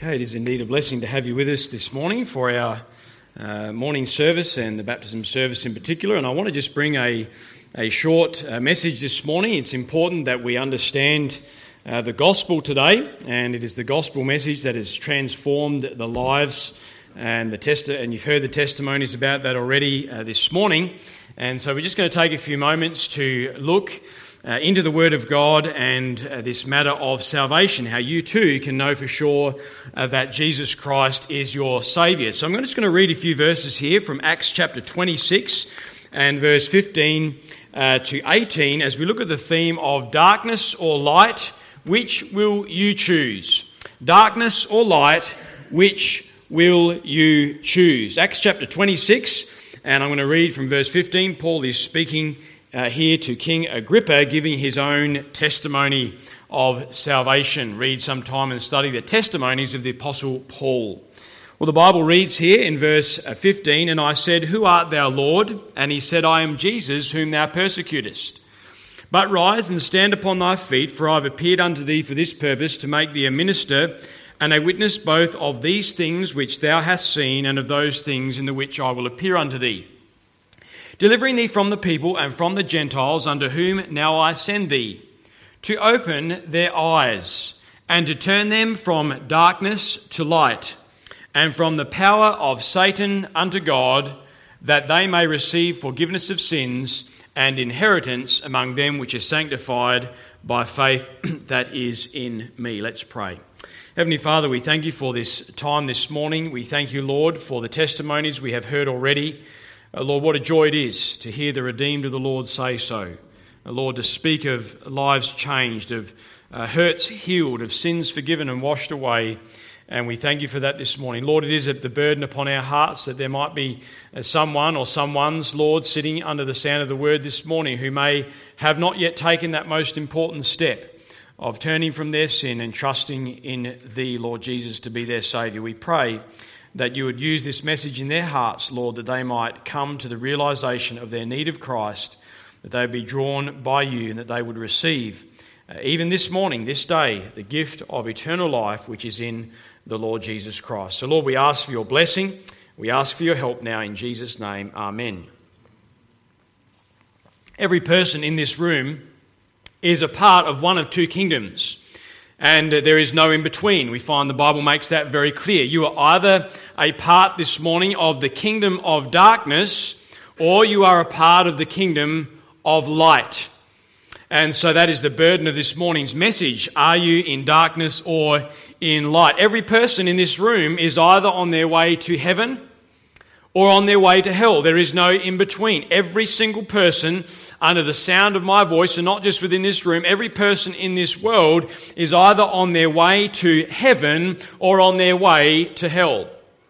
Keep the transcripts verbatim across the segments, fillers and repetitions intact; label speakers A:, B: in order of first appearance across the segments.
A: Okay, it is indeed a blessing to have you with us this morning for our uh, morning service and the baptism service in particular. And I want to just bring a, a short uh, message this morning. It's important that we understand uh, the gospel today, and it is the gospel message that has transformed the lives and the test. And you've heard the testimonies about that already uh, this morning. And so we're just going to take a few moments to look Uh, into the Word of God and uh, this matter of salvation, how you too can know for sure uh, that Jesus Christ is your Saviour. So I'm just going to read a few verses here from Acts chapter twenty-six and verse fifteen uh, to eighteen as we look at the theme of darkness or light, which will you choose? Darkness or light, which will you choose? Acts chapter twenty-six, and I'm going to read from verse fifteen. Paul is speaking Uh, here to King Agrippa, giving his own testimony of salvation. Read sometime and study the testimonies of the Apostle Paul. Well, the Bible reads here in verse fifteen, "And I said, Who art thou, Lord? And he said, I am Jesus, whom thou persecutest. But rise and stand upon thy feet, for I have appeared unto thee for this purpose, to make thee a minister and a witness both of these things which thou hast seen, and of those things in the which I will appear unto thee, delivering thee from the people and from the Gentiles, unto whom now I send thee, to open their eyes, and to turn them from darkness to light, and from the power of Satan unto God, that they may receive forgiveness of sins and inheritance among them which are sanctified by faith that is in me." Let's pray. Heavenly Father, we thank you for this time this morning. We thank you, Lord, for the testimonies we have heard already. Uh, Lord, what a joy it is to hear the redeemed of the Lord say so. Uh, Lord, to speak of lives changed, of uh, hurts healed, of sins forgiven and washed away. And we thank you for that this morning. Lord, it is the burden upon our hearts that there might be uh, someone or someone's, Lord, sitting under the sound of the word this morning who may have not yet taken that most important step of turning from their sin and trusting in thee, Lord Jesus, to be their Saviour. We pray that you would use this message in their hearts, Lord, that they might come to the realisation of their need of Christ, that they would be drawn by you, and that they would receive, uh, even this morning, this day, the gift of eternal life which is in the Lord Jesus Christ. So, Lord, we ask for your blessing. We ask for your help now in Jesus' name. Amen. Every person in this room is a part of one of two kingdoms, and there is no in-between. We find the Bible makes that very clear. You are either a part this morning of the kingdom of darkness, or you are a part of the kingdom of light. And so that is the burden of this morning's message. Are you in darkness or in light? Every person in this room is either on their way to heaven or on their way to hell. There is no in-between. Every single person under the sound of my voice, and not just within this room, every person in this world is either on their way to heaven or on their way to hell.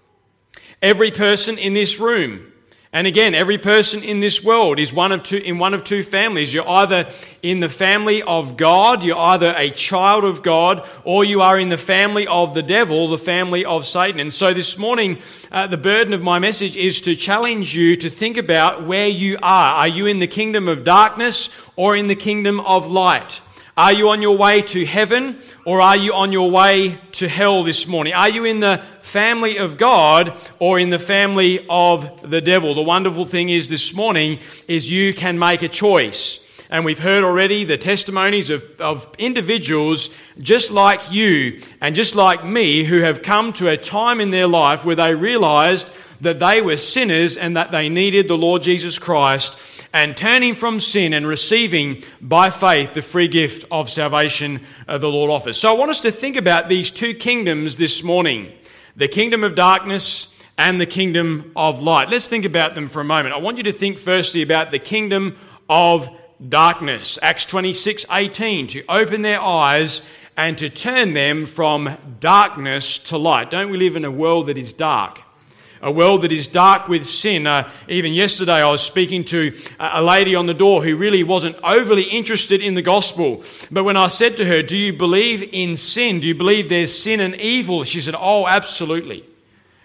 A: Every person in this room, and again, every person in this world is one of two, in one of two families. You're either in the family of God, you're either a child of God, or you are in the family of the devil, the family of Satan. And so this morning, uh, the burden of my message is to challenge you to think about where you are. Are you in the kingdom of darkness or in the kingdom of light? Are you on your way to heaven or are you on your way to hell this morning? Are you in the family of God or in the family of the devil? The wonderful thing is this morning is you can make a choice. And we've heard already the testimonies of, of individuals just like you and just like me who have come to a time in their life where they realized that they were sinners and that they needed the Lord Jesus Christ, and turning from sin and receiving by faith the free gift of salvation uh, the Lord offers. So I want us to think about these two kingdoms this morning, the kingdom of darkness and the kingdom of light. Let's think about them for a moment. I want you to think firstly about the kingdom of darkness. Acts twenty-six eighteen, to open their eyes and to turn them from darkness to light. Don't we live in a world that is dark? A world that is dark with sin. Uh, even yesterday I was speaking to a lady on the door who really wasn't overly interested in the gospel. But when I said to her, do you believe in sin? Do you believe there's sin and evil? She said, oh, absolutely.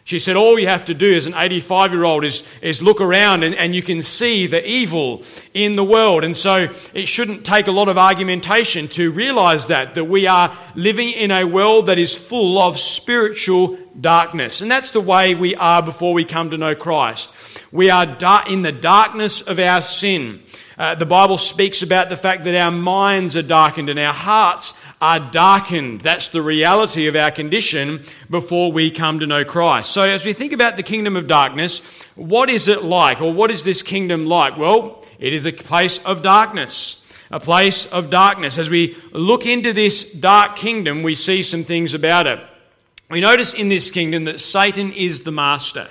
A: She said, all you have to do as an eighty-five-year-old is, is look around and, and you can see the evil in the world. And so it shouldn't take a lot of argumentation to realize that, that we are living in a world that is full of spiritual darkness. And that's the way we are before we come to know Christ. We are da- in the darkness of our sin. Uh, the Bible speaks about the fact that our minds are darkened and our hearts are darkened. That's the reality of our condition before we come to know Christ. So as we think about the kingdom of darkness, what is it like, or what is this kingdom like? Well, it is a place of darkness, a place of darkness. As we look into this dark kingdom, we see some things about it. We notice in this kingdom that Satan is the master.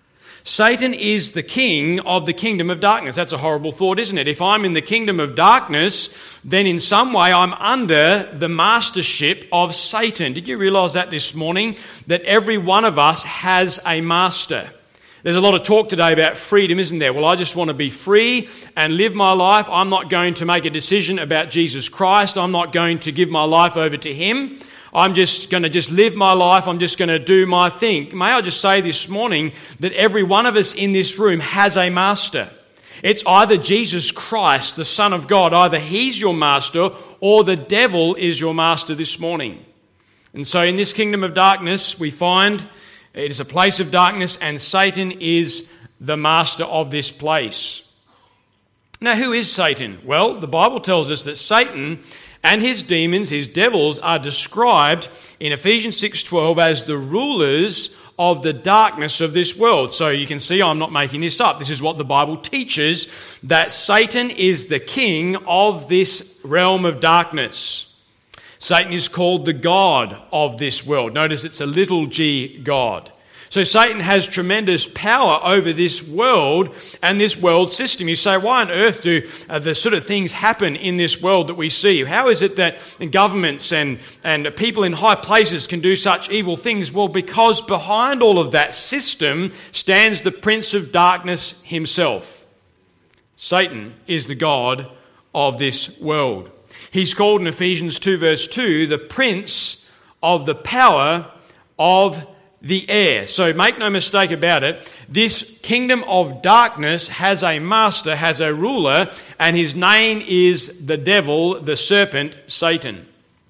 A: Satan is the king of the kingdom of darkness. That's a horrible thought, isn't it? If I'm in the kingdom of darkness, then in some way I'm under the mastership of Satan. Did you realize that this morning? That every one of us has a master. There's a lot of talk today about freedom, isn't there? Well, I just want to be free and live my life. I'm not going to make a decision about Jesus Christ. I'm not going to give my life over to Him. I'm just going to just live my life. I'm just going to do my thing. May I just say this morning that every one of us in this room has a master. It's either Jesus Christ, the Son of God. Either He's your master or the devil is your master this morning. And so in this kingdom of darkness, we find it is a place of darkness and Satan is the master of this place. Now, who is Satan? Well, the Bible tells us that Satan and his demons, his devils, are described in Ephesians six twelve as the rulers of the darkness of this world. So you can see I'm not making this up. This is what the Bible teaches, that Satan is the king of this realm of darkness. Satan is called the god of this world. Notice it's a little g God. So Satan has tremendous power over this world and this world system. You say, why on earth do uh, the sort of things happen in this world that we see? How is it that governments and, and people in high places can do such evil things? Well, because behind all of that system stands the prince of darkness himself. Satan is the god of this world. He's called in Ephesians two verse two, the prince of the power of the air. So make no mistake about it, this kingdom of darkness has a master, has a ruler, and his name is the devil, the serpent, Satan.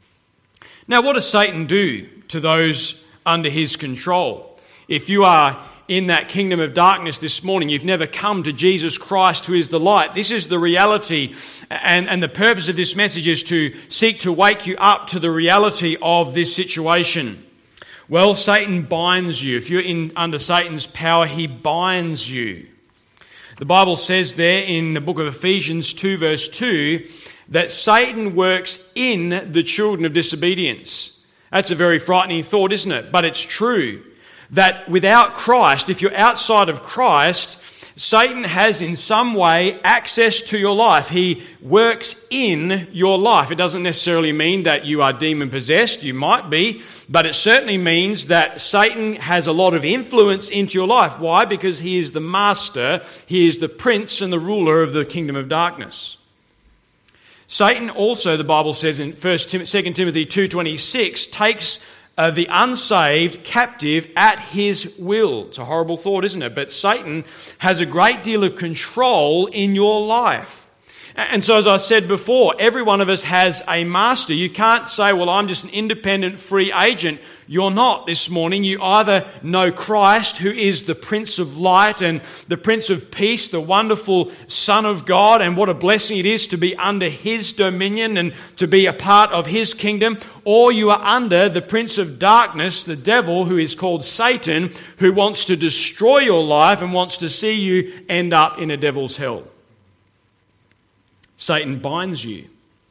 A: Now, what does Satan do to those under his control? If you are in that kingdom of darkness this morning, you've never come to Jesus Christ, who is the light. This is the reality, and, and the purpose of this message is to seek to wake you up to the reality of this situation. Well, Satan binds you. If you're in under Satan's power, he binds you. The Bible says there in the book of Ephesians two verse two that Satan works in the children of disobedience. That's a very frightening thought, isn't it? But it's true that without Christ, if you're outside of Christ, Satan has in some way access to your life. He works in your life. It doesn't necessarily mean that you are demon-possessed. You might be, but it certainly means that Satan has a lot of influence into your life. Why? Because he is the master, he is the prince and the ruler of the kingdom of darkness. Satan also, the Bible says in First Tim- Second Timothy two twenty-six, takes Uh, the unsaved captive at his will. It's a horrible thought, isn't it? But Satan has a great deal of control in your life. And so, as I said before, every one of us has a master. You can't say, well, I'm just an independent free agent. You're not this morning. You either know Christ, who is the Prince of Light and the Prince of Peace, the wonderful Son of God, and what a blessing it is to be under His dominion and to be a part of His kingdom, or you are under the Prince of Darkness, the devil, who is called Satan, who wants to destroy your life and wants to see you end up in a devil's hell. Satan binds you.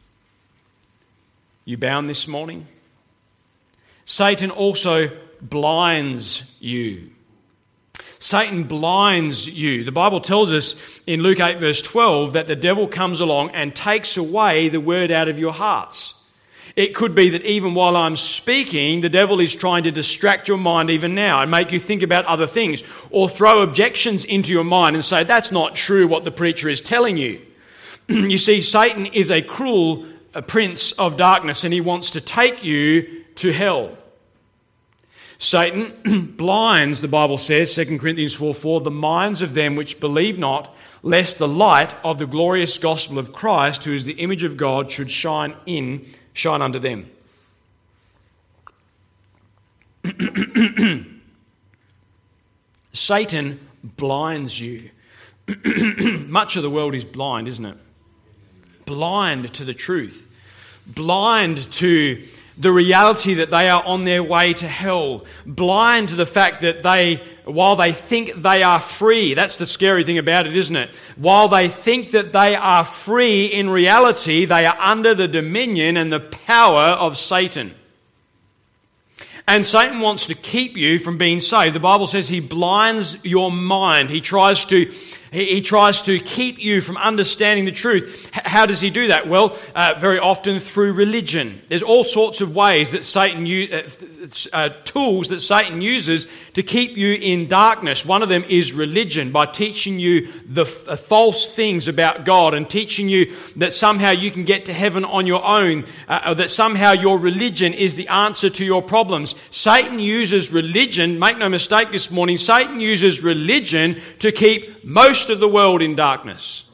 A: You bound this morning? Satan also blinds you. Satan blinds you. The Bible tells us in Luke eight verse twelve that the devil comes along and takes away the word out of your hearts. It could be that even while I'm speaking, the devil is trying to distract your mind even now and make you think about other things, or throw objections into your mind and say, that's not true what the preacher is telling you. You see, Satan is a cruel a prince of darkness, and he wants to take you to hell. Satan blinds, the Bible says, Second Corinthians four four, the minds of them which believe not, lest the light of the glorious gospel of Christ, who is the image of God, should shine in, shine unto them. Satan blinds you. Much of the world is blind, isn't it? Blind to the truth. Blind to the reality that they are on their way to hell. Blind to the fact that they, while they think they are free, that's the scary thing about it, isn't it? While they think that they are free, in reality, they are under the dominion and the power of Satan. And Satan wants to keep you from being saved. The Bible says he blinds your mind. He tries to he, he tries to keep you from understanding the truth. H- how does he do that? Well, uh, very often through religion. There's all sorts of ways that Satan uh, uh, tools that Satan uses to keep you in darkness. One of them is religion, by teaching you the f- uh, false things about God and teaching you that somehow you can get to heaven on your own, uh, or that somehow your religion is the answer to your problems. Satan uses religion, make no mistake this morning, Satan uses religion to keep most of the world in darkness.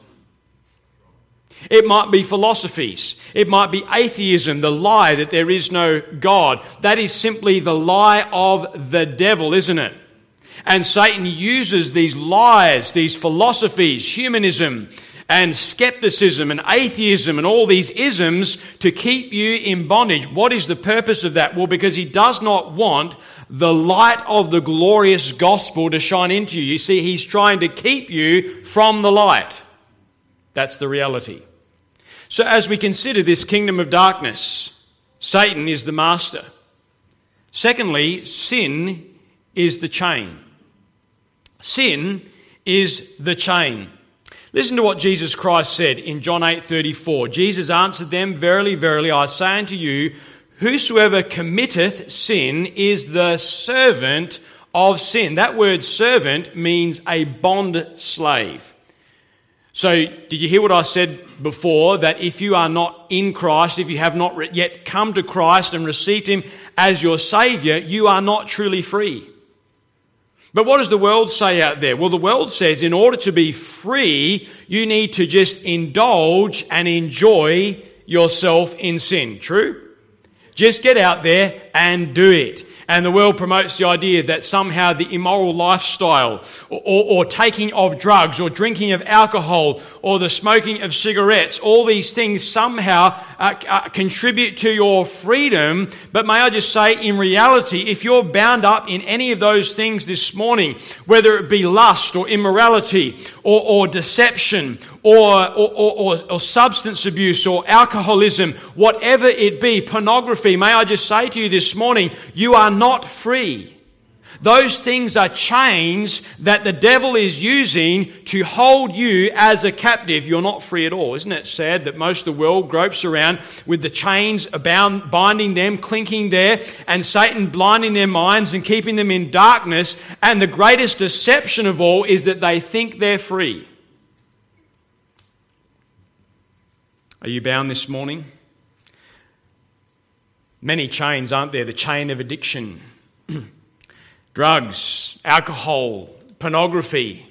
A: It might be philosophies. It might be atheism, the lie that there is no God. That is simply the lie of the devil, isn't it? And Satan uses these lies, these philosophies, humanism and skepticism and atheism and all these isms to keep you in bondage. What is the purpose of that? Well, because he does not want the light of the glorious gospel to shine into you. You see, he's trying to keep you from the light. That's the reality. So as we consider this kingdom of darkness, Satan is the master. Secondly, sin is the chain. Sin is the chain. Listen to what Jesus Christ said in John eight thirty-four. Jesus answered them, Verily, verily, I say unto you, whosoever committeth sin is the servant of sin. That word servant means a bond slave. So, did you hear what I said before? That if you are not in Christ, if you have not yet come to Christ and received Him as your Saviour, you are not truly free. But what does the world say out there? Well, the world says in order to be free, you need to just indulge and enjoy yourself in sin. True? Just get out there and do it. And the world promotes the idea that somehow the immoral lifestyle or, or, or taking of drugs or drinking of alcohol or the smoking of cigarettes, all these things somehow uh, uh, contribute to your freedom. But may I just say, in reality, if you're bound up in any of those things this morning, whether it be lust or immorality or, or deception or, or, or, or substance abuse or alcoholism, whatever it be, pornography, may I just say to you this morning, you are not free. Those things are chains that the devil is using to hold you as a captive. You're not free at all. Isn't it sad that most of the world gropes around with the chains abound, binding them, clinking there, and Satan blinding their minds and keeping them in darkness? And the greatest deception of all is that they think they're free. Are you bound this morning? Many chains, aren't there? The chain of addiction, drugs, alcohol, pornography,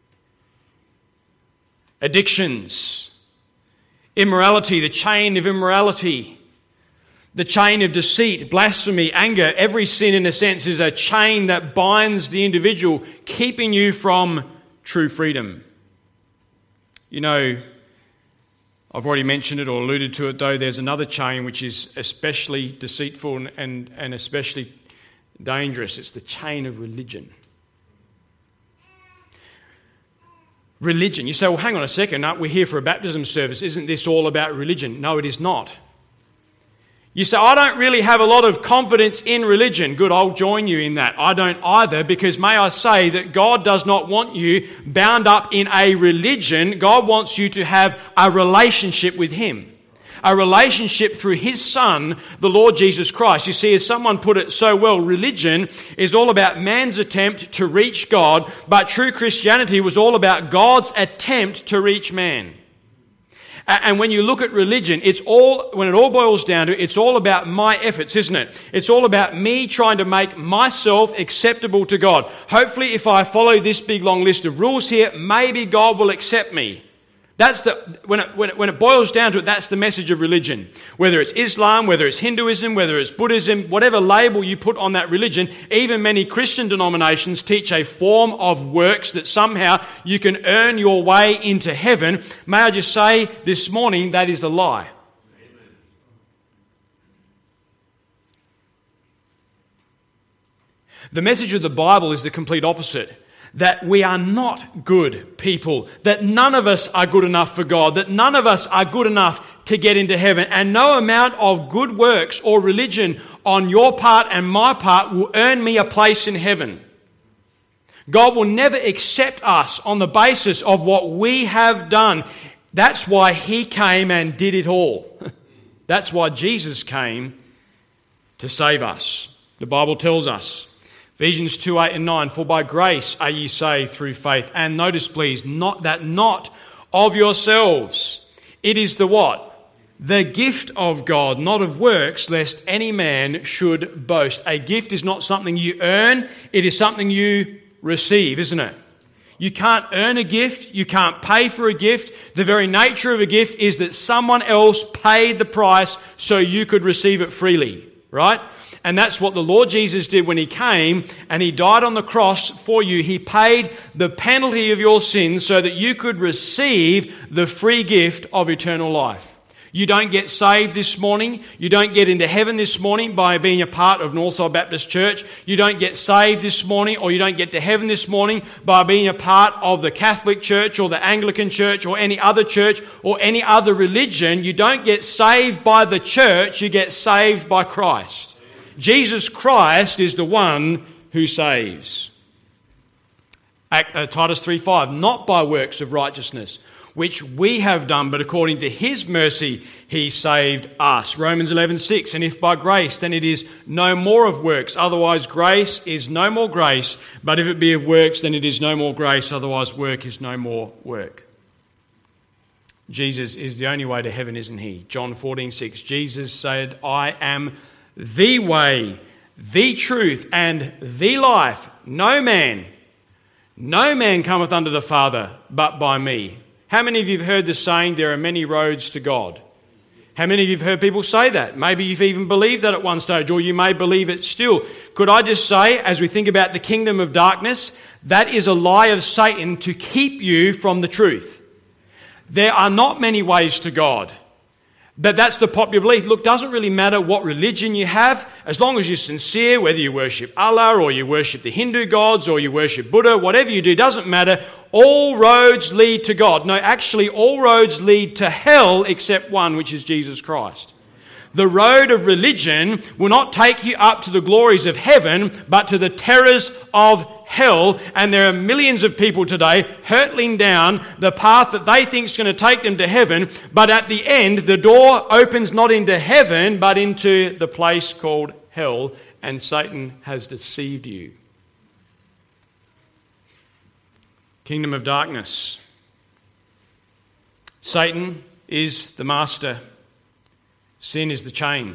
A: addictions, immorality, the chain of immorality, the chain of deceit, blasphemy, anger. Every sin, in a sense, is a chain that binds the individual, keeping you from true freedom. You know, I've already mentioned it or alluded to it, though. There's another chain which is especially deceitful and, and, and especially dangerous. It's the chain of religion. Religion. You say, well, hang on a second. No, we're here for a baptism service. Isn't this all about religion? No, it is not. You say, I don't really have a lot of confidence in religion. Good, I'll join you in that. I don't either, because may I say that God does not want you bound up in a religion. God wants you to have a relationship with Him. A relationship through His Son, the Lord Jesus Christ. You see, as someone put it so well, religion is all about man's attempt to reach God, but true Christianity was all about God's attempt to reach man. And when you look at religion, it's all, when it all boils down to it, it's all about my efforts, isn't it? It's all about me trying to make myself acceptable to God. Hopefully, if I follow this big long list of rules here, maybe God will accept me. That's the, when it, when it, when it boils down to it, that's the message of religion. Whether it's Islam, whether it's Hinduism, whether it's Buddhism, whatever label you put on that religion, even many Christian denominations teach a form of works that somehow you can earn your way into heaven. May I just say this morning, that is a lie. Amen. The message of the Bible is the complete opposite. That we are not good people, that none of us are good enough for God, that none of us are good enough to get into heaven, and no amount of good works or religion on your part and my part will earn me a place in heaven. God will never accept us on the basis of what we have done. That's why He came and did it all. That's why Jesus came to save us. The Bible tells us. Ephesians two, eight and nine, for by grace are ye saved through faith. And notice please, not that not of yourselves. It is the what? The gift of God, not of works, lest any man should boast. A gift is not something you earn, it is something you receive, isn't it? You can't earn a gift, you can't pay for a gift. The very nature of a gift is that someone else paid the price so you could receive it freely, right? And that's what the Lord Jesus did when He came and He died on the cross for you. He paid the penalty of your sins so that you could receive the free gift of eternal life. You don't get saved this morning. You don't get into heaven this morning by being a part of Northside Baptist Church. You don't get saved this morning, or you don't get to heaven this morning by being a part of the Catholic Church or the Anglican Church or any other church or any other religion. You don't get saved by the church. You get saved by Christ. Jesus Christ is the one who saves. Titus three five, not by works of righteousness, which we have done, but according to His mercy He saved us. Romans eleven six, and if by grace, then it is no more of works, otherwise grace is no more grace, but if it be of works, then it is no more grace, otherwise work is no more work. Jesus is the only way to heaven, isn't He? John fourteen six, Jesus said, I am the way, the truth, and the life. No man, no man cometh unto the Father but by me. How many of you have heard the saying, there are many roads to God? How many of you have heard people say that? Maybe you've even believed that at one stage, or you may believe it still. Could I just say, as we think about the kingdom of darkness, that is a lie of Satan to keep you from the truth. There are not many ways to God. But that's the popular belief. Look, doesn't really matter what religion you have, as long as you're sincere, whether you worship Allah or you worship the Hindu gods or you worship Buddha, whatever you do, doesn't matter. All roads lead to God. No, actually, all roads lead to hell except one, which is Jesus Christ. The road of religion will not take you up to the glories of heaven, but to the terrors of hell. And there are millions of people today hurtling down the path that they think is going to take them to heaven. But at the end, the door opens not into heaven, but into the place called hell. And Satan has deceived you. Kingdom of darkness. Satan is the master. Sin is the chain.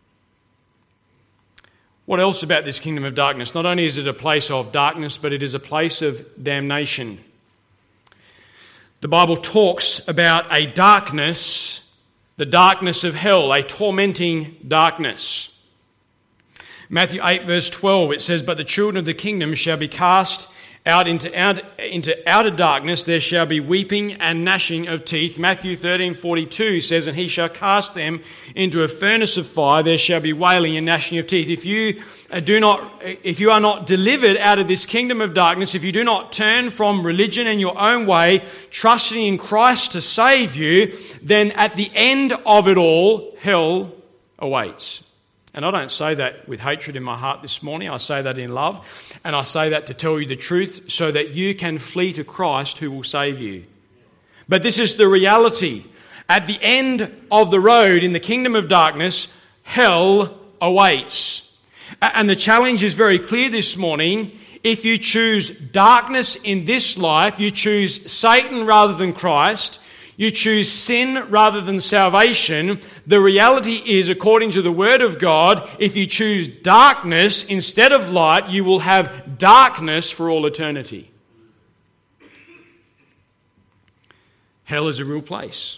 A: What else about this kingdom of darkness? Not only is it a place of darkness, but it is a place of damnation. The Bible talks about a darkness, the darkness of hell, a tormenting darkness. Matthew eight verse twelve, it says, but the children of the kingdom shall be cast out into, out into outer darkness, there shall be weeping and gnashing of teeth. Matthew thirteen forty-two says, and he shall cast them into a furnace of fire, there shall be wailing and gnashing of teeth. If you do not, if you are not delivered out of this kingdom of darkness, if you do not turn from religion and your own way, trusting in Christ to save you, then at the end of it all, hell awaits. And I don't say that with hatred in my heart this morning. I say that in love. And I say that to tell you the truth so that you can flee to Christ who will save you. But this is the reality. At the end of the road in the kingdom of darkness, hell awaits. And the challenge is very clear this morning. If you choose darkness in this life, you choose Satan rather than Christ, you choose sin rather than salvation, the reality is, according to the Word of God, if you choose darkness instead of light, you will have darkness for all eternity. Hell is a real place.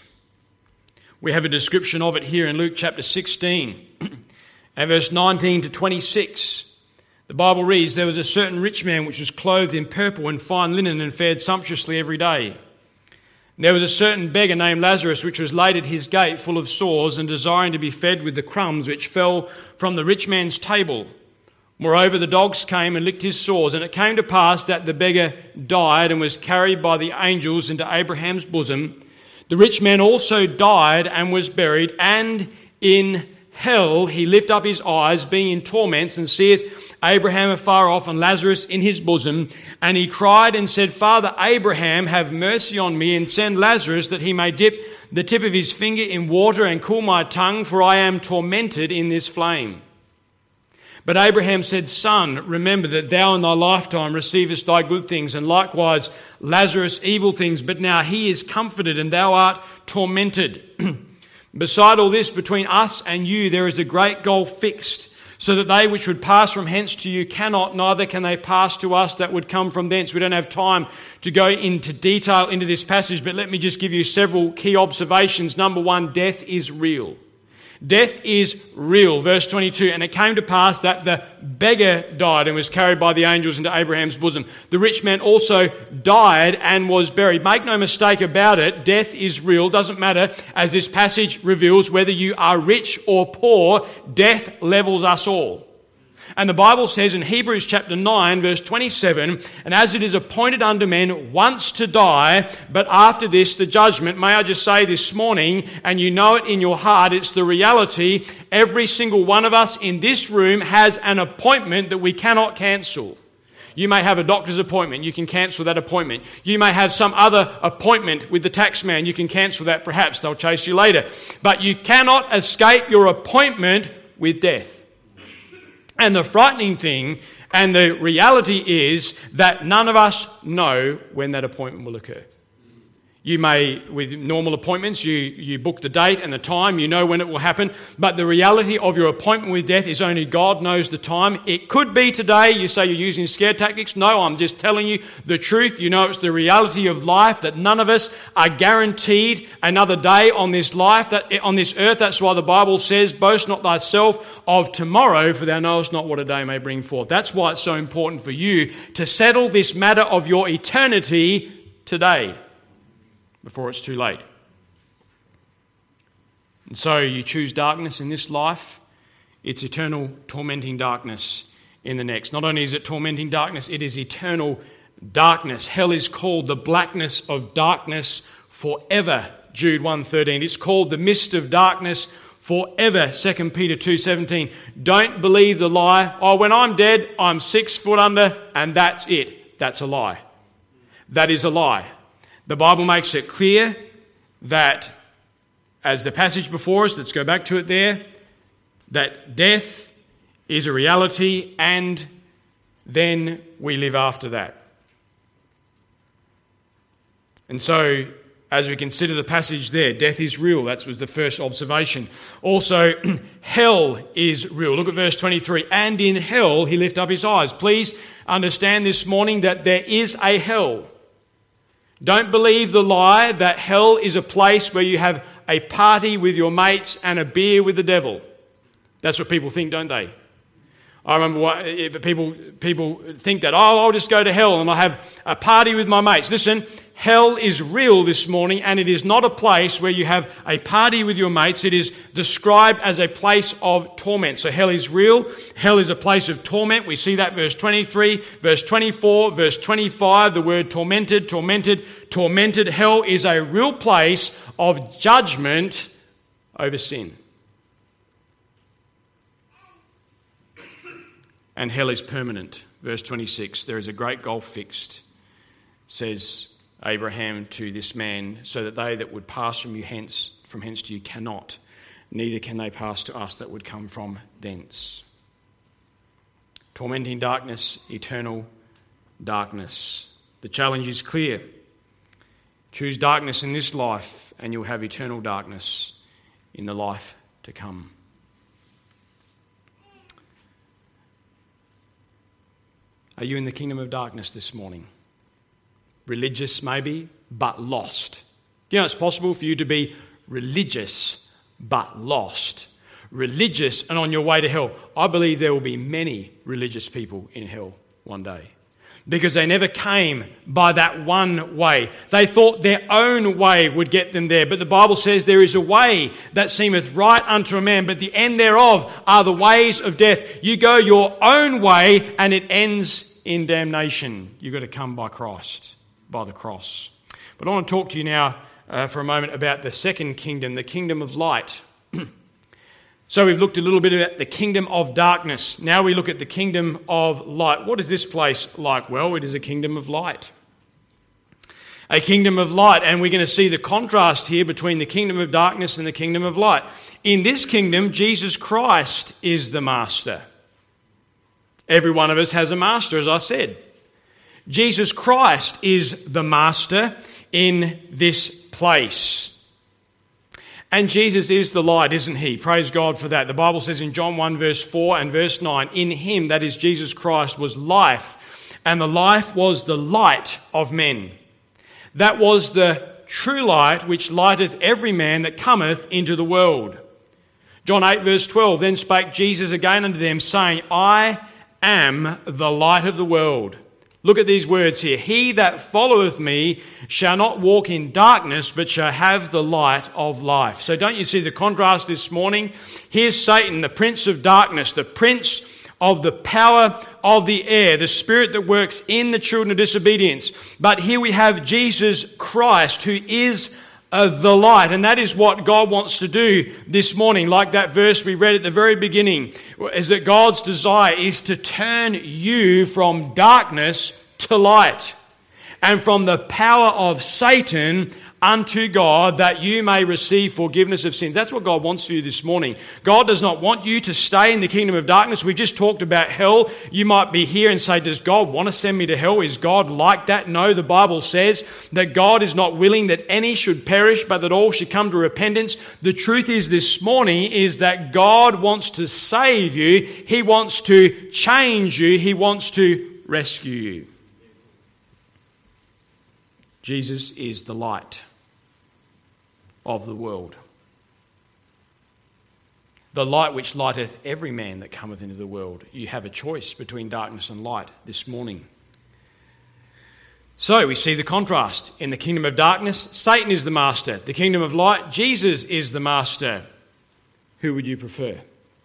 A: We have a description of it here in Luke chapter sixteen, and verse nineteen to twenty-six. The Bible reads, "There was a certain rich man which was clothed in purple and fine linen and fared sumptuously every day. There was a certain beggar named Lazarus which was laid at his gate full of sores and desiring to be fed with the crumbs which fell from the rich man's table. Moreover, the dogs came and licked his sores. And it came to pass that the beggar died and was carried by the angels into Abraham's bosom. The rich man also died and was buried, and in hell he lift up his eyes, being in torments, and seeth Abraham afar off and Lazarus in his bosom. And he cried and said, Father Abraham, have mercy on me, and send Lazarus that he may dip the tip of his finger in water and cool my tongue, for I am tormented in this flame. But Abraham said, Son, remember that thou in thy lifetime receivest thy good things, and likewise Lazarus evil things, but now he is comforted and thou art tormented. Beside all this, between us and you there is a great gulf fixed, so that they which would pass from hence to you cannot, neither can they pass to us that would come from thence." We don't have time to go into detail into this passage, but let me just give you several key observations. Number one, death is real. Death is real. Verse twenty-two, "And it came to pass that the beggar died and was carried by the angels into Abraham's bosom. The rich man also died and was buried." Make no mistake about it, death is real. Doesn't matter, as this passage reveals, whether you are rich or poor, death levels us all. And the Bible says in Hebrews chapter nine, verse twenty-seven, "And as it is appointed unto men once to die, but after this the judgment." May I just say this morning, and you know it in your heart, it's the reality. Every single one of us in this room has an appointment that we cannot cancel. You may have a doctor's appointment, you can cancel that appointment. You may have some other appointment with the tax man, you can cancel that perhaps, they'll chase you later. But you cannot escape your appointment with death. And the frightening thing and the reality is that none of us know when that appointment will occur. You may, with normal appointments, you, you book the date and the time, you know when it will happen, but the reality of your appointment with death is only God knows the time. It could be today. You say you're using scare tactics. No, I'm just telling you the truth. You know it's the reality of life that none of us are guaranteed another day on this life, that on this earth. That's why the Bible says, "Boast not thyself of tomorrow, for thou knowest not what a day may bring forth." That's why it's so important for you to settle this matter of your eternity today, before it's too late. And so you choose darkness in this life, it's eternal tormenting darkness in the next. Not only is it tormenting darkness, it is eternal darkness. Hell is called the blackness of darkness forever, Jude one thirteen. It's called the mist of darkness forever, Second Peter two seventeen. Don't believe the lie, "Oh, when I'm dead, I'm six foot under, and that's it." That's a lie. That is a lie. The Bible makes it clear that, as the passage before us, let's go back to it there, that death is a reality and then we live after that. And so, as we consider the passage there, death is real. That was the first observation. Also, hell is real. Look at verse twenty-three. "And in hell he lift up his eyes." Please understand this morning that there is a hell. Don't believe the lie that hell is a place where you have a party with your mates and a beer with the devil. That's what people think, don't they? I remember what, people people think that, oh, I'll just go to hell and I'll have a party with my mates. Listen, hell is real this morning, and it is not a place where you have a party with your mates. It is described as a place of torment. So hell is real. Hell is a place of torment. We see that verse twenty-three, verse twenty-four, verse twenty-five, the word tormented, tormented, tormented. Hell is a real place of judgment over sin. And hell is permanent. Verse twenty-six, "There is a great gulf fixed," says Abraham to this man, "so that they that would pass from you hence, from hence to you cannot, neither can they pass to us that would come from thence." Tormenting darkness, eternal darkness. The challenge is clear. Choose darkness in this life and you'll have eternal darkness in the life to come. Are you in the kingdom of darkness this morning? Religious maybe, but lost. Do you know it's possible for you to be religious but lost? Religious and on your way to hell. I believe there will be many religious people in hell one day, because they never came by that one way. They thought their own way would get them there. But the Bible says there is a way that seemeth right unto a man, but the end thereof are the ways of death. You go your own way and it ends in damnation. You've got to come by Christ, by the cross. But I want to talk to you now uh, for a moment about the second kingdom, the kingdom of light. So we've looked a little bit at the kingdom of darkness. Now we look at the kingdom of light. What is this place like? Well, it is a kingdom of light. A kingdom of light. And we're going to see the contrast here between the kingdom of darkness and the kingdom of light. In this kingdom, Jesus Christ is the master. Every one of us has a master, as I said. Jesus Christ is the master in this place. And Jesus is the light, isn't he? Praise God for that. The Bible says in John one verse four and verse nine, in him, that is Jesus Christ, was life, and the life was the light of men. That was the true light which lighteth every man that cometh into the world. John eight verse twelve, then spake Jesus again unto them, saying, I am the light of the world. Look at these words here. He that followeth me shall not walk in darkness, but shall have the light of life. So don't you see the contrast this morning? Here's Satan, the prince of darkness, the prince of the power of the air, the spirit that works in the children of disobedience. But here we have Jesus Christ, who is uh, the light. And that is what God wants to do this morning. Like that verse we read at the very beginning, is that God's desire is to turn you from darkness to light, and from the power of Satan unto God, that you may receive forgiveness of sins. That's what God wants for you this morning. God does not want you to stay in the kingdom of darkness. We just talked about hell. You might be here and say, does God want to send me to hell? Is God like that? No, the Bible says that God is not willing that any should perish, but that all should come to repentance. The truth is this morning is that God wants to save you. He wants to change you. He wants to rescue you. Jesus is the light of the world. The light which lighteth every man that cometh into the world. You have a choice between darkness and light this morning. So we see the contrast. In the kingdom of darkness, Satan is the master. The kingdom of light, Jesus is the master. Who would you prefer?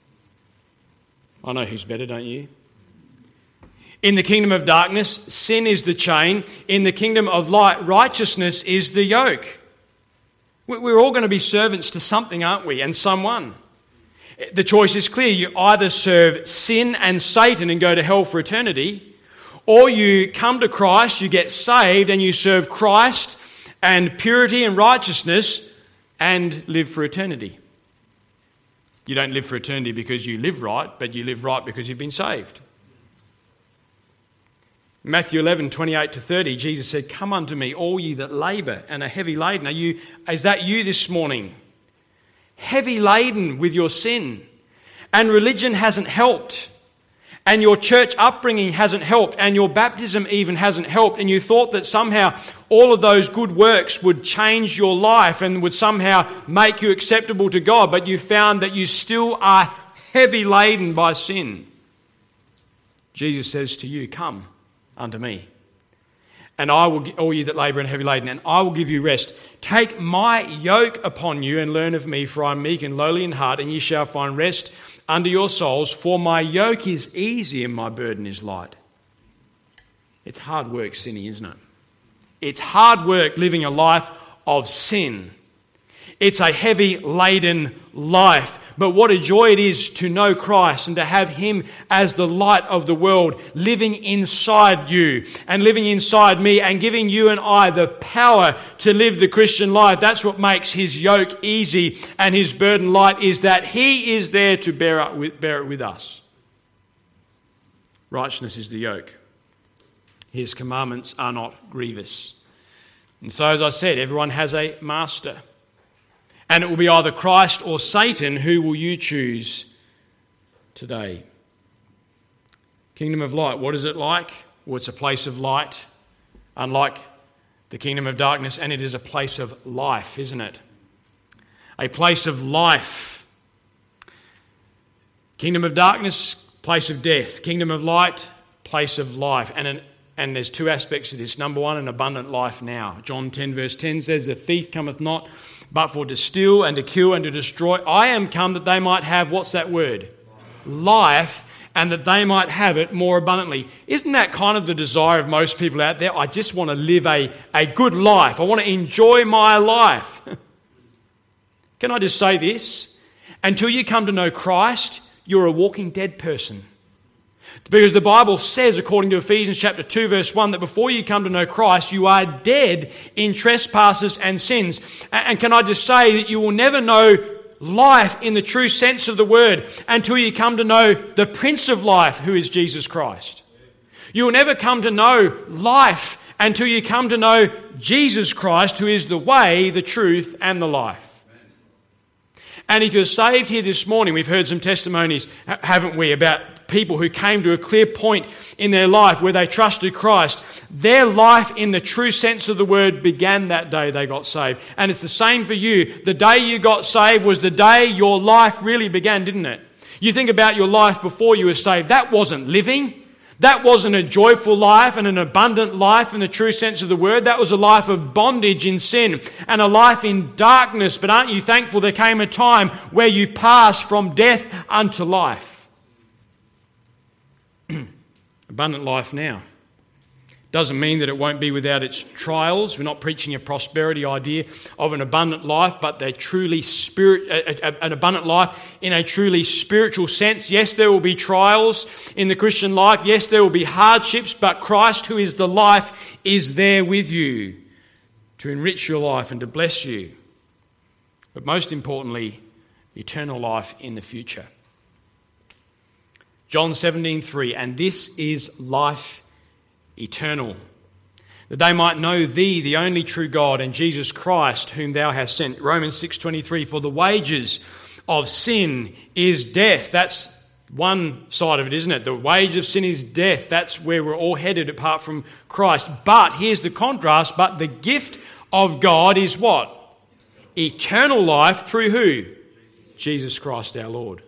A: I know who's better, don't you? In the kingdom of darkness, sin is the chain. In the kingdom of light, righteousness is the yoke. We're all going to be servants to something, aren't we? And someone. The choice is clear. You either serve sin and Satan and go to hell for eternity, or you come to Christ, you get saved, and you serve Christ and purity and righteousness and live for eternity. You don't live for eternity because you live right, but you live right because you've been saved. Matthew eleven, twenty-eight to thirty, Jesus said, come unto me, all ye that labour and are heavy laden. Are you, is that you this morning? Heavy laden with your sin. And religion hasn't helped. And your church upbringing hasn't helped. And your baptism even hasn't helped. And you thought that somehow all of those good works would change your life and would somehow make you acceptable to God. But you found that you still are heavy laden by sin. Jesus says to you, come unto me, and I will, all you that labour and are heavy laden, and I will give you rest. Take my yoke upon you and learn of me, for I am meek and lowly in heart, and ye shall find rest unto your souls. For my yoke is easy and my burden is light. It's hard work sinning, isn't it? It's hard work living a life of sin. It's a heavy laden life. But what a joy it is to know Christ and to have him as the light of the world living inside you and living inside me and giving you and I the power to live the Christian life. That's what makes his yoke easy and his burden light, is that he is there to bear it with, bear it with us. Righteousness is the yoke. His commandments are not grievous. And so, as I said, everyone has a master. And it will be either Christ or Satan. Who will you choose today? Kingdom of light, what is it like? Well, it's a place of light, unlike the kingdom of darkness, and it is a place of life, isn't it? A place of life. Kingdom of darkness, place of death. Kingdom of light, place of life. And an, and there's two aspects to this. Number one, an abundant life now. John ten verse ten says, "The thief cometh not, but for to steal and to kill and to destroy. I am come that they might have," what's that word? Life, and that they might have it more abundantly. Isn't that kind of the desire of most people out there? I just want to live a, a good life. I want to enjoy my life. Can I just say this? Until you come to know Christ, you're a walking dead person. Because the Bible says, according to Ephesians chapter two, verse one, that before you come to know Christ, you are dead in trespasses and sins. And can I just say that you will never know life in the true sense of the word until you come to know the Prince of Life, who is Jesus Christ. You will never come to know life until you come to know Jesus Christ, who is the way, the truth, and the life. And if you're saved here this morning, we've heard some testimonies, haven't we, about people who came to a clear point in their life where they trusted Christ. Their life in the true sense of the word began that day they got saved. And it's the same for you. The day you got saved was the day your life really began, didn't it? You think about your life before you were saved. That wasn't living. That wasn't a joyful life and an abundant life in the true sense of the word. That was a life of bondage in sin and a life in darkness. But aren't you thankful there came a time where you passed from death unto life? Abundant life now. Doesn't mean that it won't be without its trials. We're not preaching a prosperity idea of an abundant life, but they're truly spirit, a, a, an abundant life in a truly spiritual sense. Yes, there will be trials in the Christian life. Yes, there will be hardships, but Christ, who is the life, is there with you to enrich your life and to bless you. But most importantly, eternal life in the future. John seventeen three, "And this is life eternal, that they might know thee, the only true God, and Jesus Christ, whom thou hast sent." Romans six twenty-three, "For the wages of sin is death." That's one side of it, isn't it? The wage of sin is death. That's where we're all headed apart from Christ. But here's the contrast, but the gift of God is what? Eternal life through who? Jesus Christ our Lord.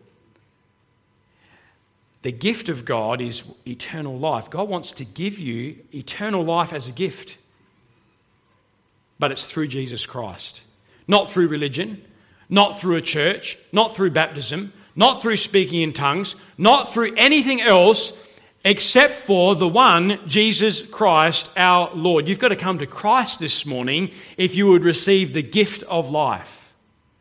A: The gift of God is eternal life. God wants to give you eternal life as a gift. But it's through Jesus Christ. Not through religion, not through a church, not through baptism, not through speaking in tongues, not through anything else except for the one, Jesus Christ our Lord. You've got to come to Christ this morning if you would receive the gift of life.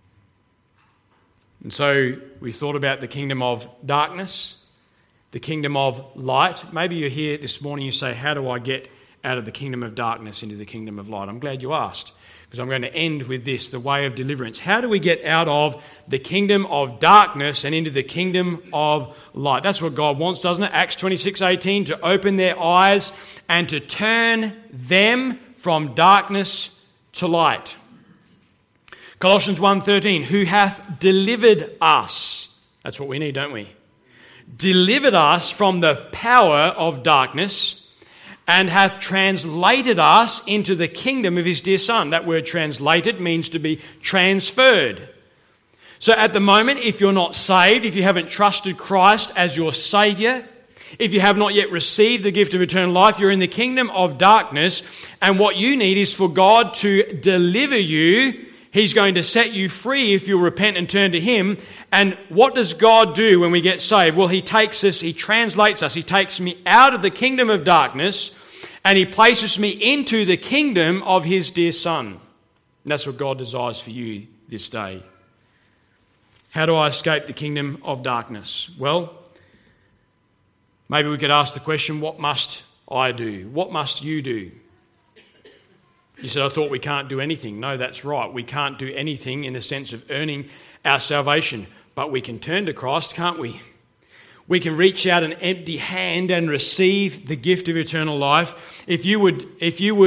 A: And so we thought about the kingdom of darkness, the kingdom of light. Maybe you're here this morning, you say, how do I get out of the kingdom of darkness into the kingdom of light? I'm glad you asked, because I'm going to end with this, the way of deliverance. How do we get out of the kingdom of darkness and into the kingdom of light? That's what God wants, doesn't it? Acts twenty-six eighteen, to open their eyes and to turn them from darkness to light. Colossians one thirteen, who hath delivered us. That's what we need, don't we? Delivered us from the power of darkness and hath translated us into the kingdom of his dear Son. That word translated means to be transferred. So at the moment, if you're not saved, if you haven't trusted Christ as your Saviour, if you have not yet received the gift of eternal life, you're in the kingdom of darkness, and what you need is for God to deliver you. He's going to set you free if you repent and turn to him. And what does God do when we get saved? Well, he takes us, he translates us, he takes me out of the kingdom of darkness and he places me into the kingdom of his dear Son. And that's what God desires for you this day. How do I escape the kingdom of darkness? Well, maybe we could ask the question, what must I do? What must you do? You said, I thought we can't do anything. No, that's right. We can't do anything in the sense of earning our salvation. But we can turn to Christ, can't we? We can reach out an empty hand and receive the gift of eternal life. If you would, if you would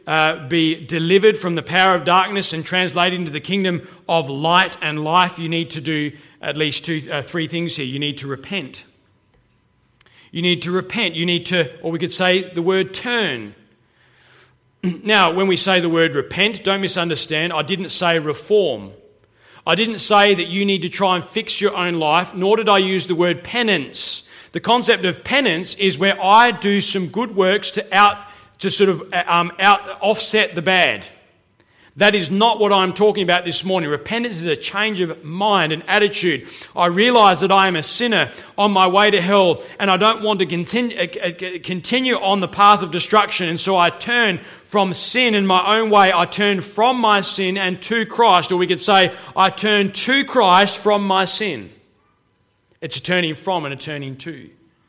A: uh, be delivered from the power of darkness and translated into the kingdom of light and life, you need to do at least two, uh, three things here. You need to repent. You need to repent. You need to, or we could say the word turn. Now, when we say the word repent, don't misunderstand. I didn't say reform. I didn't say that you need to try and fix your own life, nor did I use the word penance. The concept of penance is where I do some good works to out to sort of um, out offset the bad. That is not what I'm talking about this morning. Repentance is a change of mind and attitude. I realise that I am a sinner on my way to hell, and I don't want to continue, continue on the path of destruction, and so I turn from sin in my own way. I turn from my sin and to Christ, or we could say, I turn to Christ from my sin. It's a turning from and a turning to.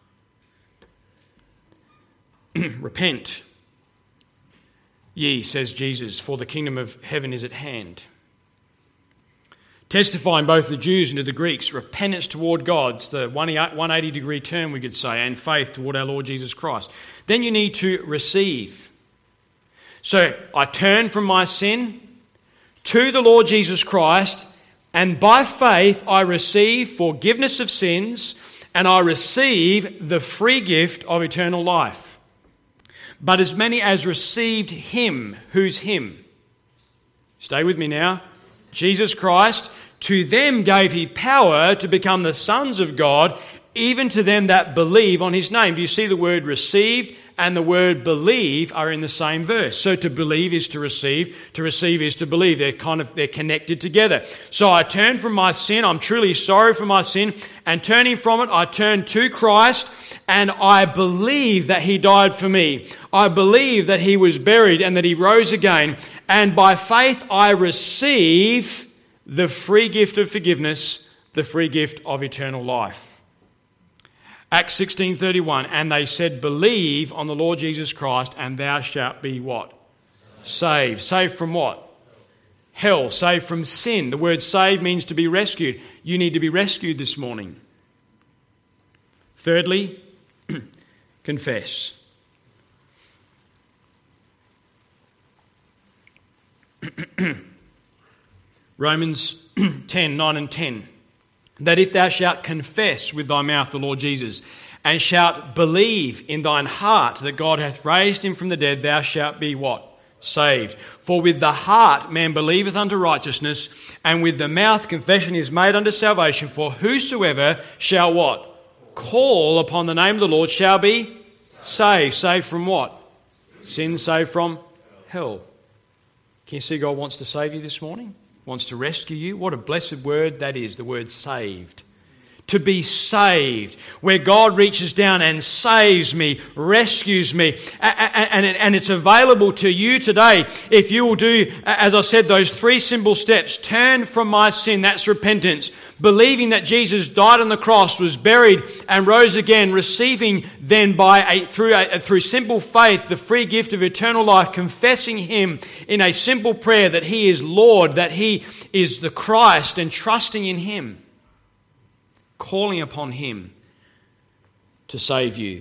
A: Repent. Ye, says Jesus, for the kingdom of heaven is at hand. Testifying both the Jews and to the Greeks, repentance toward God, it's the one hundred eighty degree turn, we could say, and faith toward our Lord Jesus Christ. Then you need to receive. So I turn from my sin to the Lord Jesus Christ, and by faith I receive forgiveness of sins, and I receive the free gift of eternal life. But as many as received him, who's him? Stay with me now. Jesus Christ, to them gave he power to become the sons of God, even to them that believe on his name. Do you see the word received and the word believe are in the same verse? So to believe is to receive, to receive is to believe. They're kind of, they're connected together. So I turn from my sin, I'm truly sorry for my sin, and turning from it, I turn to Christ, and I believe that he died for me. I believe that he was buried and that he rose again, and by faith I receive the free gift of forgiveness, the free gift of eternal life. Acts sixteen thirty-one, and they said, believe on the Lord Jesus Christ, and thou shalt be what? Saved. Saved from what? Hell. Saved from sin. The word saved means to be rescued. You need to be rescued this morning. Thirdly, confess. Romans ten, nine and ten. That if thou shalt confess with thy mouth the Lord Jesus, and shalt believe in thine heart that God hath raised him from the dead, thou shalt be what? Saved. For with the heart man believeth unto righteousness, and with the mouth confession is made unto salvation. For whosoever shall what? Call upon the name of the Lord shall be saved. Saved from what? Sin. Saved from hell. Can you see God wants to save you this morning? Wants to rescue you? What a blessed word that is, the word saved. To be saved, where God reaches down and saves me, rescues me, and it's available to you today if you will do, as I said, those three simple steps. Turn from my sin, that's repentance. Believing that Jesus died on the cross, was buried and rose again, receiving then by a, through, a, through simple faith the free gift of eternal life, confessing him in a simple prayer that he is Lord, that he is the Christ, and trusting in him. Calling upon him to save you.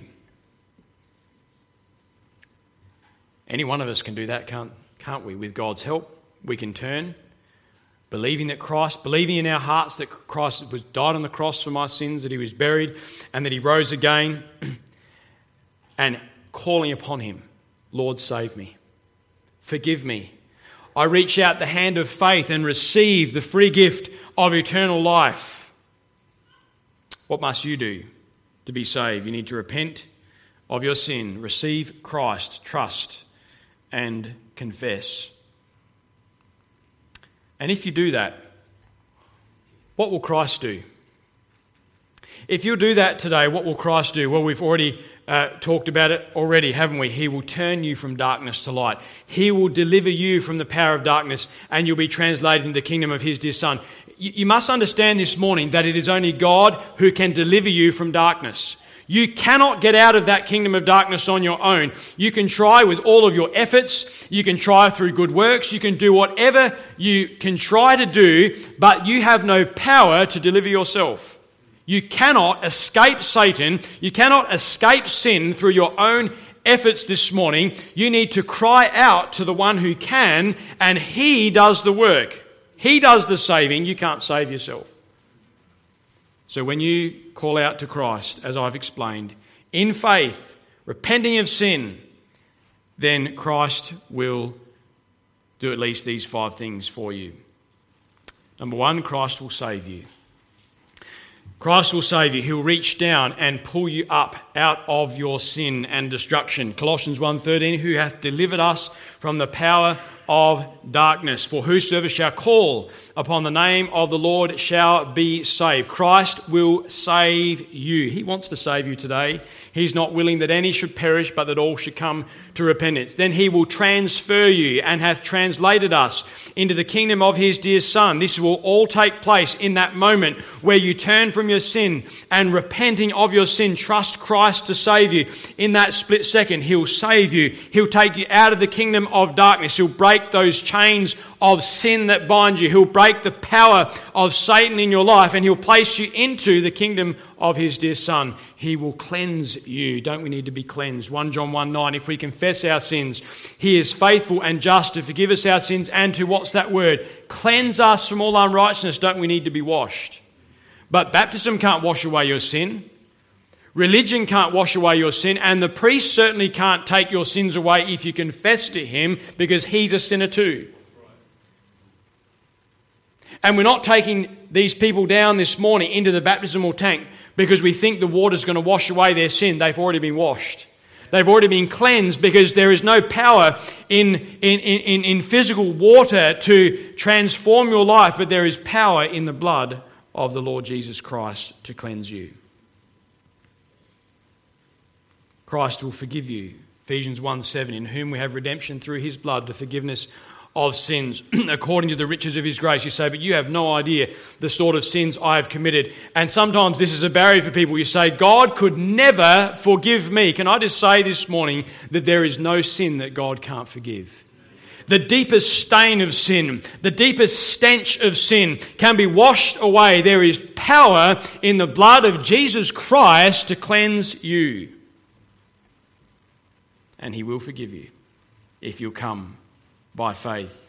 A: Any one of us can do that, can't, can't we? With God's help, we can turn, believing that Christ, believing in our hearts that Christ was died on the cross for my sins, that he was buried and that he rose again, and calling upon him, Lord, save me, forgive me. I reach out the hand of faith and receive the free gift of eternal life. What must you do to be saved? You need to repent of your sin, receive Christ, trust, and confess. And if you do that, what will Christ do? If you do that today, what will Christ do? Well, we've already uh, talked about it already, haven't we? He will turn you from darkness to light. He will deliver you from the power of darkness, and you'll be translated into the kingdom of his dear Son. You must understand this morning that it is only God who can deliver you from darkness. You cannot get out of that kingdom of darkness on your own. You can try with all of your efforts. You can try through good works. You can do whatever you can try to do, but you have no power to deliver yourself. You cannot escape Satan. You cannot escape sin through your own efforts this morning. You need to cry out to the one who can, and he does the work. He does the saving. You can't save yourself. So when you call out to Christ, as I've explained, in faith, repenting of sin, then Christ will do at least these five things for you. Number one, Christ will save you. Christ will save you. He'll reach down and pull you up out of your sin and destruction. Colossians one thirteen, who hath delivered us from the power of darkness. For whosoever shall call upon the name of the Lord shall be saved. Christ will save you. He wants to save you today. He's not willing that any should perish, but that all should come to repentance. Then he will transfer you and hath translated us into the kingdom of his dear Son. This will all take place in that moment where you turn from your sin and, repenting of your sin, trust Christ to save you. In that split second, he'll save you. He'll take you out of the kingdom of darkness. He'll break those chains of sin that bind you. He'll break the power of Satan in your life, and he'll place you into the kingdom of his dear Son. He will cleanse you. Don't we need to be cleansed? First John one nine, if we confess our sins, he is faithful and just to forgive us our sins and to, what's that word? Cleanse us from all unrighteousness. Don't we need to be washed? But baptism can't wash away your sin. Religion can't wash away your sin, and the priest certainly can't take your sins away if you confess to him, because he's a sinner too. And we're not taking these people down this morning into the baptismal tank because we think the water's going to wash away their sin. They've already been washed. They've already been cleansed, because there is no power in, in, in, in physical water to transform your life, but there is power in the blood of the Lord Jesus Christ to cleanse you. Christ will forgive you. Ephesians one seven, in whom we have redemption through his blood, the forgiveness of sins, according to the riches of his grace. You say, but you have no idea the sort of sins I have committed. And sometimes this is a barrier for people. You say, God could never forgive me. Can I just say this morning that there is no sin that God can't forgive? The deepest stain of sin, the deepest stench of sin can be washed away. There is power in the blood of Jesus Christ to cleanse you. And he will forgive you if you'll come by faith.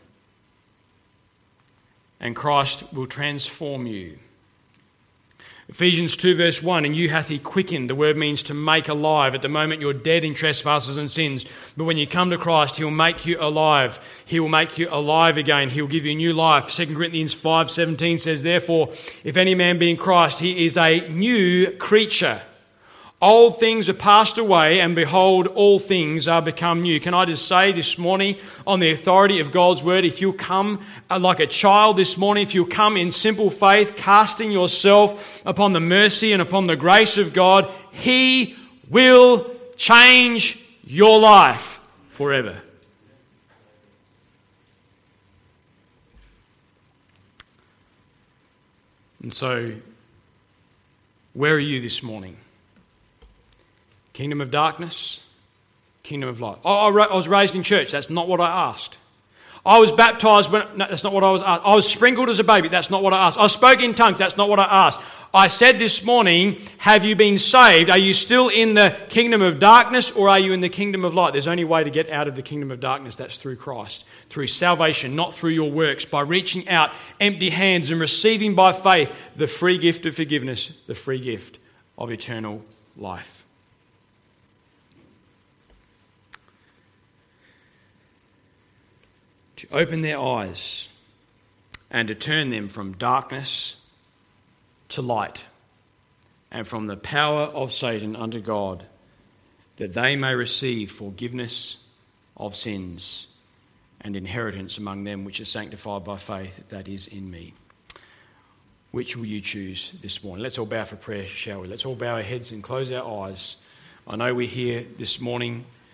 A: And Christ will transform you. Ephesians two verse one, and you hath he quickened. The word means to make alive. At the moment you're dead in trespasses and sins. But when you come to Christ, he'll make you alive. He will make you alive again. He'll give you new life. Second Corinthians five seventeen says, therefore, if any man be in Christ, he is a new creature. Old things are passed away, and behold, all things are become new. Can I just say this morning, on the authority of God's word, if you'll come like a child this morning, if you'll come in simple faith, casting yourself upon the mercy and upon the grace of God, he will change your life forever. And so, where are you this morning? Kingdom of darkness, kingdom of light. Oh, I was raised in church. That's not what I asked. I was baptized when... No, that's not what I was asked. I was sprinkled as a baby. That's not what I asked. I spoke in tongues. That's not what I asked. I said this morning, have you been saved? Are you still in the kingdom of darkness, or are you in the kingdom of light? There's only way to get out of the kingdom of darkness. That's through Christ, through salvation, not through your works, by reaching out empty hands and receiving by faith the free gift of forgiveness, the free gift of eternal life. To open their eyes and to turn them from darkness to light, and from the power of Satan unto God, that they may receive forgiveness of sins and inheritance among them which are sanctified by faith that is in me. Which will you choose this morning? Let's all bow for prayer, shall we? Let's all bow our heads and close our eyes. I know we're here this morning